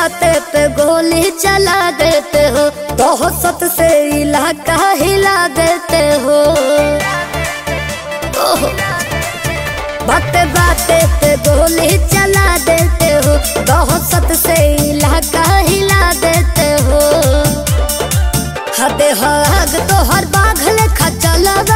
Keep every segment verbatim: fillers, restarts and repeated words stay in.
बाते पे गोली चला देते हो, दहशत से इलाका हिला देते हो। ओहो बाते बाते पे गोली चला देते हो, दहशत से इलाका हिला देते हो। हदे हग तो हर बाघल खचलवा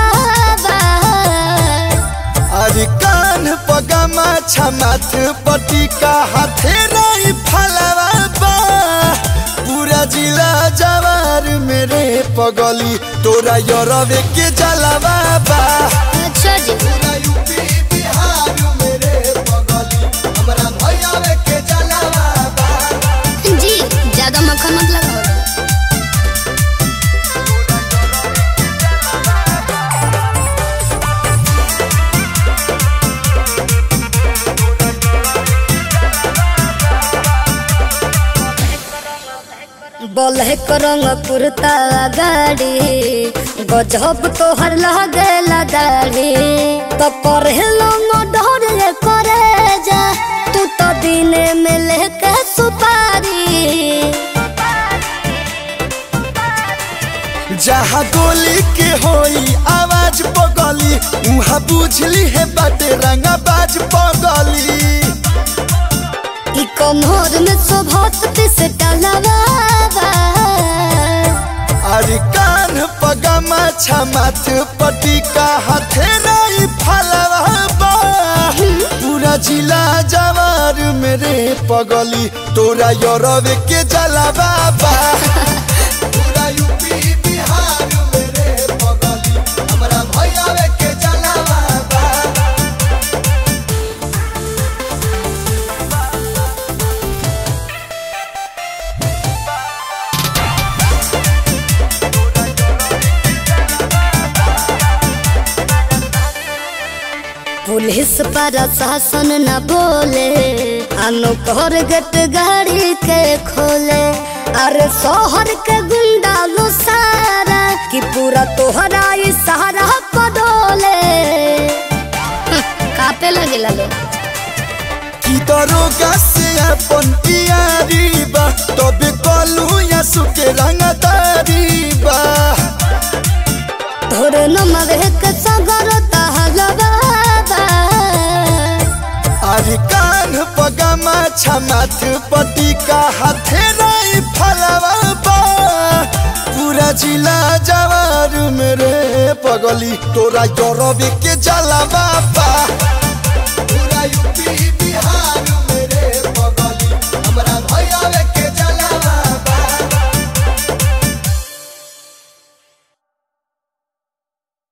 अरे कान पगमा छमाथ पटिका हाथे नहीं फलवा बा, पूरा जिला जवार मेरे पगली तोरा यरवे के जलवा बा। अच्छा जी पूरा यूपी बिहार मेरे पगली हमरा भैयावे के जलवा बा। जी ज्यादा मक्खन मत लगाओ। ब्लैक रंग कुर्ता गाड़ी गजब तोहर लगेला दाढ़ी, तो पढ़लो डर करे जा तू तो दिने में लेके सुपारी। जहाँ गोली के होई आवाज पगली उहाँ बुझली है बाटे रंगा बाज पगली। ई कमर में शोभत पिस टलवा अरे कान पगमा छमाथ पटिका हाथे नहीं फलवा बा, पूरा जिला जवार मेरे पगली तोरा यरवे के जलवा बा। पूरा यूपी बिहार मेरे पगली हमरा भैयावे के जलवा बा। पुलिस प्रशासन न बोले, अनुकर गट गाड़ी के खोले। अरे शहर के गुंडा लो सारा कि पूरा तोहरा इशारा पडोले। कापे लगे लो की दरोगा से अपन यारी बा, तबे कलू या सुके रंगदारी बा। तोरे नमवे के सगर तहलवा अरे कान पगमा छमाथ पटिका हाथे नहीं फलवा बा, पूरा जिला जवार मेरे पगली तोरा यरवे के जलवा बा। पूरा यूपी